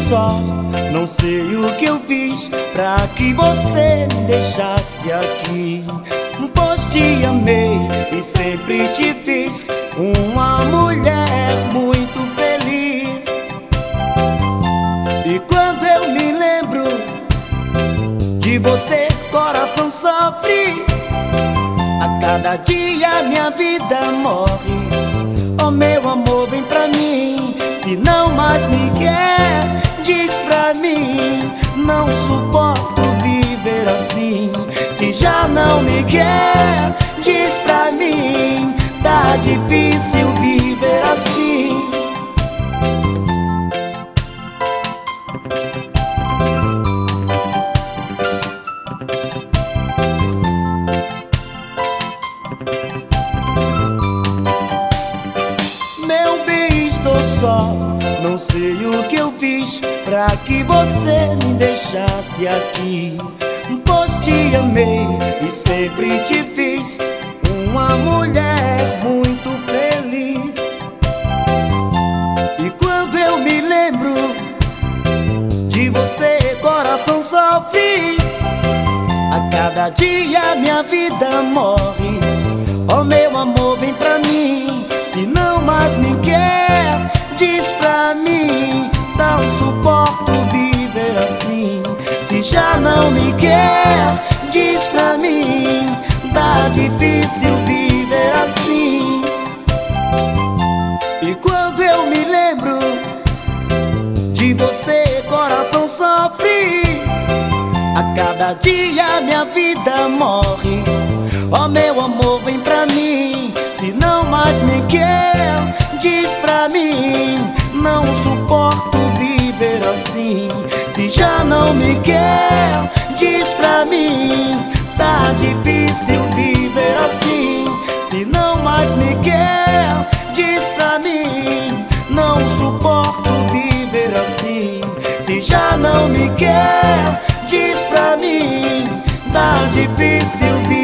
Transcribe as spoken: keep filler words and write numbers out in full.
só, não sei o que eu fiz pra que você me deixasse aqui. Pois te amei e sempre te fiz uma mulher muito feliz. E quando eu me lembro de você, coração sofre. A cada dia minha vida morre. Oh meu amor, vem pra mim. Se não mais me quer, diz pra mim. Não suporto viver assim. Se já não me quer, diz pra mim. Tá difícil viver assim. Meu bem, estou só, não sei o que eu fiz pra que você me deixasse aqui. Pois te amei e sempre te fiz uma mulher muito feliz. E quando eu me lembro de você, coração sofre. A cada dia minha vida morre. Oh meu amor, vem pra mim. Se não mais me quer, diz pra mim. Não suporto viver assim. Se já não me quer, diz pra mim. Tá difícil viver assim. E quando eu me lembro de você, coração sofre. A cada dia minha vida morre. Oh meu amor, vem pra mim. Se não mais me quer, diz pra mim. Não suporto viver assim. Se já não me quer, diz pra mim. Tá difícil viver assim. Se não mais me quer, diz pra mim. Não suporto viver assim. Se já não me quer, diz pra mim. Tá difícil viver